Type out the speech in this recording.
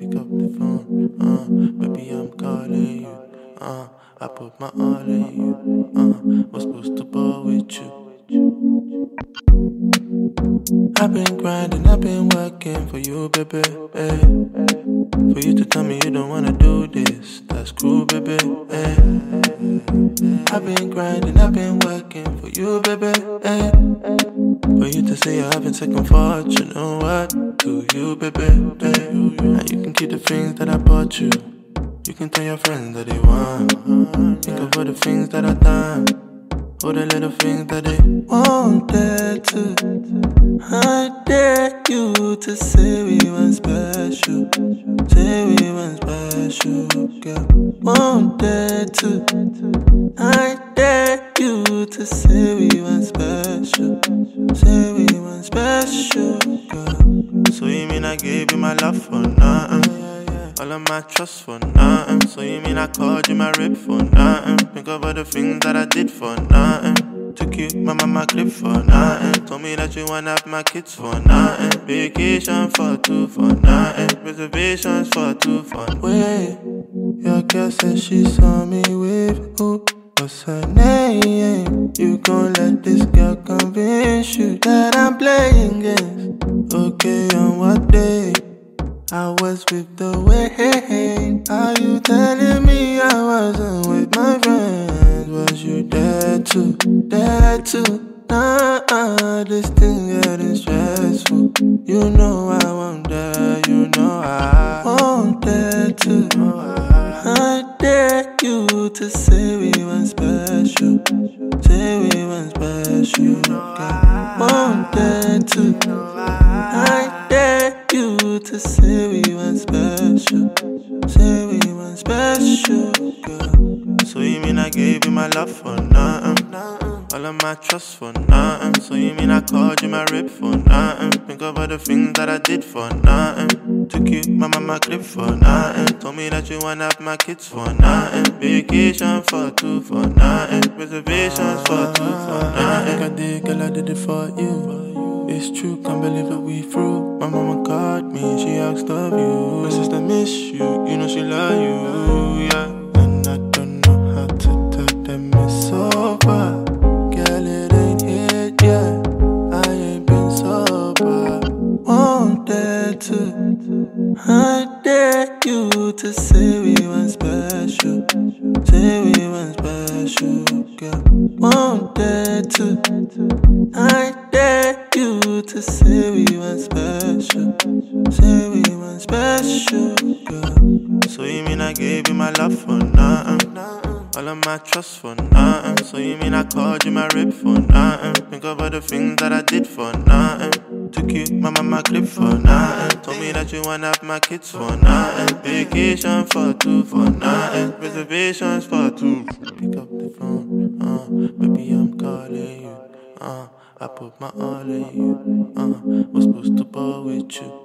pick up the phone, baby, I'm calling you, I put my all in you, was supposed to ball with you. I've been grinding, I've been working for you, baby, for you to tell me you don't wanna do this, that's cool, baby, I've been grinding, I've been working for you, baby, for you to say you're having second thoughts, you know what, to you, baby, and you can keep the things that I bought you. You can tell your friends that they want. Think of all the things that I've done, all the little things that they wanted to. I dare you to say we weren't special, say we weren't special, girl. Wanted to. I dare you to say we weren't special, say we weren't special, girl. So you mean I gave you my love for nothing? All of my trust for nothing. So you mean I called you my rib for nothing? Think of all the things that I did for nothing. Took you my mama crib for nothing. Told me that you wanna have my kids for nothing. Vacation for two for nothing. Reservations for two for nothing. Wait, your girl said she saw me with who? What's her name? You gon' let this girl convince you that I'm playing games? Okay, on what day? I was with the Wayne. Are you telling me I wasn't with my friends? Was you there too? There too? Nah, this thing getting stressful. You know I want that, you know I want that too. I dare you to say we weren't special, say we weren't special. Want that too. I dare you to say we weren't special, say we weren't special, girl. So you mean I gave you my love for nothing? All of my trust for nothing. So you mean I called you my rib for nothing? Think of all the things that I did for nothing. Took you my mama crib for nothing. Told me that you wanna have my kids for nothing. Vacation for two for nothing. Reservations for two for nothing. I did, girl, I did it for you. It's true, can't believe it, we through. My mama called me, she asked of you. My sister miss you, you know she love you, yeah. And I don't know how to tell them it's over. Girl, it ain't hit yet, I ain't been sober. Wanted to. I dare you to say we weren't special, say we weren't special, girl. Wanted to. I dare you to say we weren't special, say we weren't special, girl. So you mean I gave you my love for nothing? All of my trust for nothing. So you mean I called you my rib for nothing? Think of all the things that I did for nothing. Took you my mama crib for nothing. Told me that you wanna have my kids for nothing. Vacation for two for nothing. Reservations for two. Pick up the phone, baby, I'm calling you. I put my all in you, was supposed to ball with you.